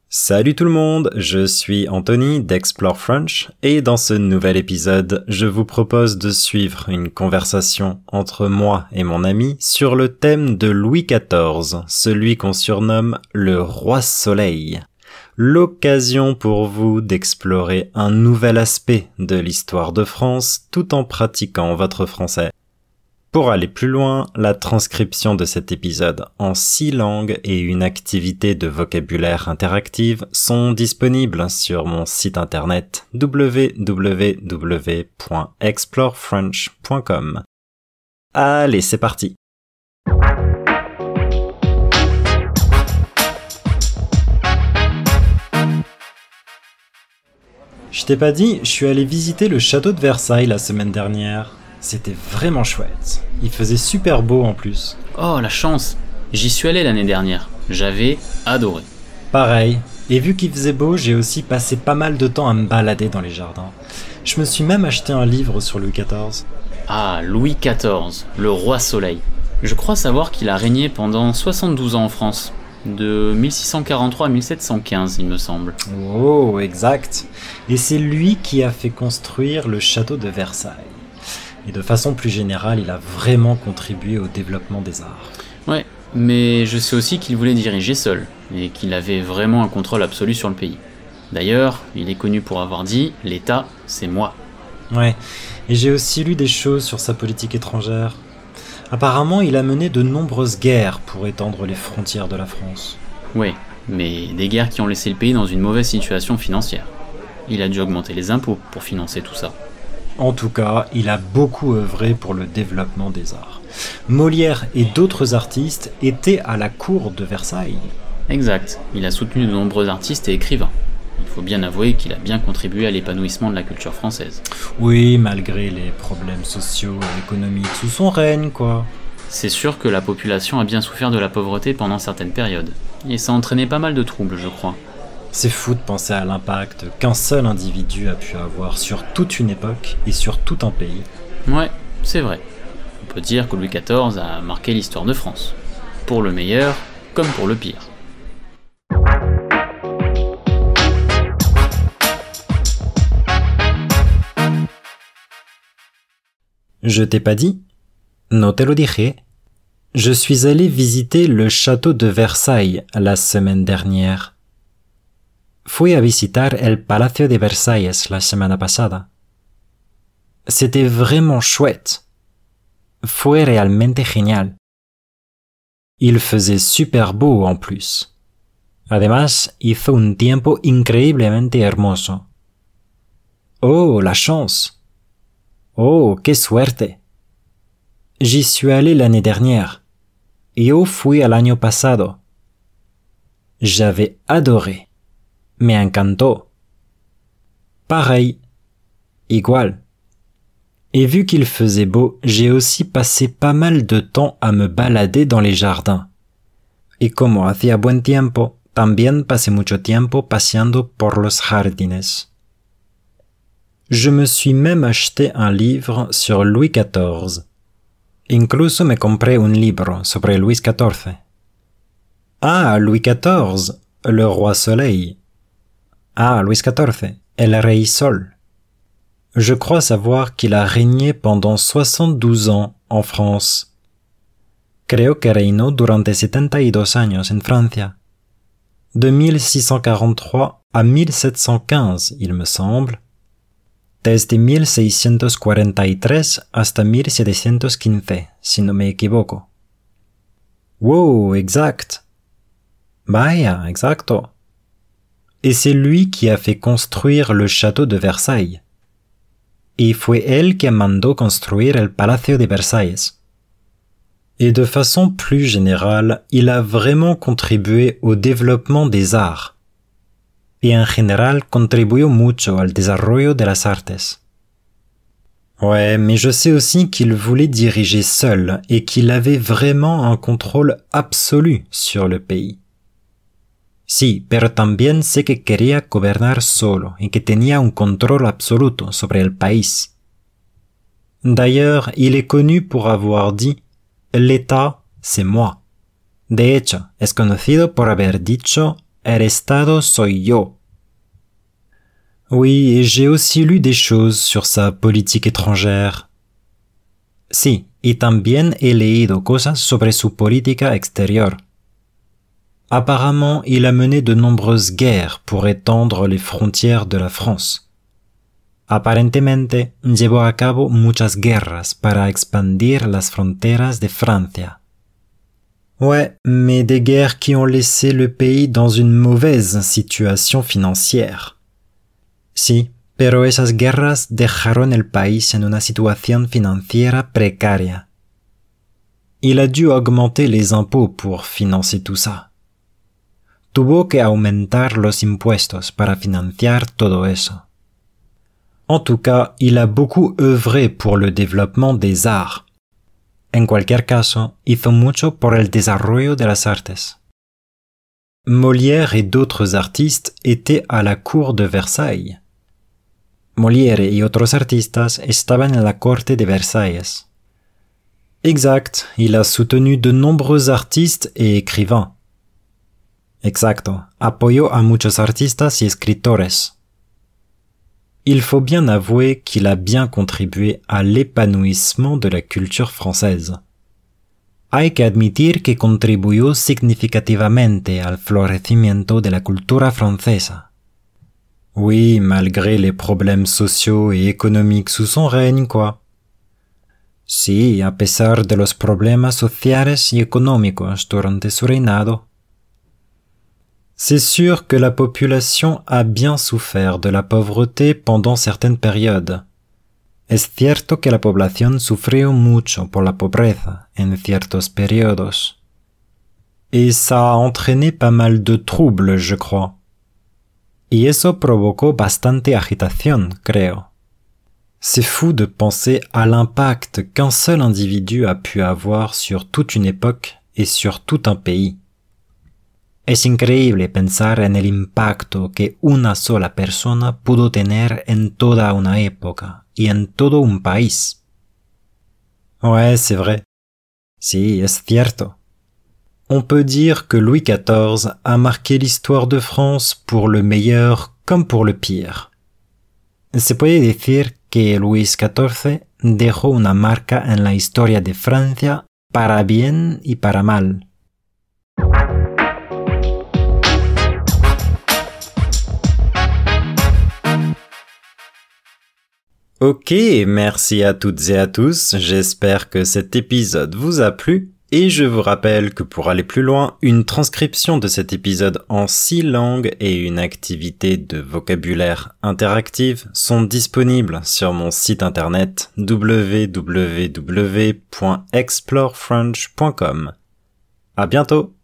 Salut tout le monde, je suis Anthony d'Explore French et dans ce nouvel épisode, je vous propose de suivre une conversation entre moi et mon ami sur le thème de Louis XIV, celui qu'on surnomme le Roi Soleil. L'occasion pour vous d'explorer un nouvel aspect de l'histoire de France tout en pratiquant votre français. Pour aller plus loin, la transcription de cet épisode en 6 langues et une activité de vocabulaire interactive sont disponibles sur mon site internet www.explorefrench.com. Allez, c'est parti! Je t'ai pas dit, je suis allé visiter le château de Versailles la semaine dernière. C'était vraiment chouette. Il faisait super beau en plus. Oh, la chance! J'y suis allé l'année dernière. J'avais adoré. Pareil. Et vu qu'il faisait beau, j'ai aussi passé pas mal de temps à me balader dans les jardins. Je me suis même acheté un livre sur Louis XIV. Ah, Louis XIV, le roi soleil. Je crois savoir qu'il a régné pendant 72 ans en France. De 1643 à 1715, il me semble. Oh, exact. Et c'est lui qui a fait construire le château de Versailles. Et de façon plus générale, il a vraiment contribué au développement des arts. Ouais, mais je sais aussi qu'il voulait diriger seul, et qu'il avait vraiment un contrôle absolu sur le pays. D'ailleurs, il est connu pour avoir dit « l'État, c'est moi ». Ouais, et j'ai aussi lu des choses sur sa politique étrangère. Apparemment, il a mené de nombreuses guerres pour étendre les frontières de la France. Ouais, mais des guerres qui ont laissé le pays dans une mauvaise situation financière. Il a dû augmenter les impôts pour financer tout ça. En tout cas, il a beaucoup œuvré pour le développement des arts. Molière et d'autres artistes étaient à la cour de Versailles. Exact, il a soutenu de nombreux artistes et écrivains. Il faut bien avouer qu'il a bien contribué à l'épanouissement de la culture française. Oui, malgré les problèmes sociaux et économiques sous son règne, quoi. C'est sûr que la population a bien souffert de la pauvreté pendant certaines périodes. Et ça a entraîné pas mal de troubles, je crois. C'est fou de penser à l'impact qu'un seul individu a pu avoir sur toute une époque et sur tout un pays. Ouais, c'est vrai. On peut dire que Louis XIV a marqué l'histoire de France. Pour le meilleur, comme pour le pire. Je t'ai pas dit? No te lo dije. Je suis allé visiter le château de Versailles la semaine dernière. Fui a visitar el Palacio de Versalles la semana pasada. C'était vraiment chouette. Fue realmente genial. Il faisait super beau en plus. Además, hizo un tiempo increíblemente hermoso. Oh, la chance! Oh, qué suerte! J'y suis allé l'année dernière. Yo fui al año pasado. J'avais adoré. Me encantó. Pareil. Igual. Et vu qu'il faisait beau, j'ai aussi passé pas mal de temps à me balader dans les jardins. Y como hacía buen tiempo, también pasé mucho tiempo paseando por los jardines. Je me suis même acheté un livre sur Louis XIV. Incluso me compré un libro sobre Luis XIV. Ah, Louis XIV, le roi soleil. Ah, Luis XIV, el rey sol. Je crois savoir qu'il a régné pendant 72 ans en France. Creo que reinó durante 72 años en Francia. De 1643 à 1715, il me semble. Desde 1643 hasta 1715, si no me equivoco. Wow, exact. Vaya, exacto. Et c'est lui qui a fait construire le château de Versailles. Y fue él quien mandó construir el Palacio de Versalles. Et de façon plus générale, il a vraiment contribué au développement des arts. Y en general contribuyó mucho al desarrollo de las artes. Ouais, mais je sais aussi qu'il voulait diriger seul et qu'il avait vraiment un contrôle absolu sur le pays. Sí, pero también sé que quería gobernar solo y que tenía un control absoluto sobre el país. D'ailleurs, il est connu pour avoir dit « L'État, c'est moi ». De hecho, es conocido por haber dicho El Estado soy yo. Oui, et j'ai aussi lu des choses sur sa politique étrangère. Sí, y también he leído cosas sobre su política exterior. Apparemment, il a mené de nombreuses guerres pour étendre les frontières de la France. Aparentemente, llevó a cabo muchas guerras para expandir las fronteras de Francia. Ouais, mais des guerres qui ont laissé le pays dans une mauvaise situation financière. Sí, pero esas guerras dejaron el país en una situación financiera precaria. Il a dû augmenter les impôts pour financer tout ça. Tuvo que aumentar los impuestos para financiar todo eso. En tout cas, il a beaucoup œuvré pour le développement des arts. En cualquier caso, hizo mucho por el desarrollo de las artes. Molière et d'autres artistes étaient à la cour de Versailles. Molière y otros artistas estaban en la corte de Versailles. Exact, il a soutenu de nombreux artistes et écrivains. Exacto, apoyó a muchos artistas y escritores. Il faut bien avouer qu'il a bien contribué à l'épanouissement de la culture française. Hay que admitir que contribuyó significativamente al florecimiento de la cultura francesa. Oui, malgré les problèmes sociaux et économiques sous son règne, quoi. Sí, a pesar de los problemas sociales y económicos durante su reinado. C'est sûr que la population a bien souffert de la pauvreté pendant certaines périodes. Es cierto que la población sufrió mucho por la pobreza en ciertos periodos. Et ça a entraîné pas mal de troubles, je crois. Y eso provocó bastante agitación, creo. C'est fou de penser à l'impact qu'un seul individu a pu avoir sur toute une époque et sur tout un pays. Es increíble pensar en el impacto que una sola persona pudo tener en toda una época y en todo un país. Ouais, c'est vrai. Sí, es cierto. On peut dire que Louis XIV a marqué l'histoire de France pour le meilleur comme pour le pire. Se puede decir que Luis XIV dejó una marca en la historia de Francia para bien y para mal. Ok, merci à toutes et à tous, j'espère que cet épisode vous a plu, et je vous rappelle que pour aller plus loin, une transcription de cet épisode en 6 langues et une activité de vocabulaire interactive sont disponibles sur mon site internet www.explorefrench.com. À bientôt!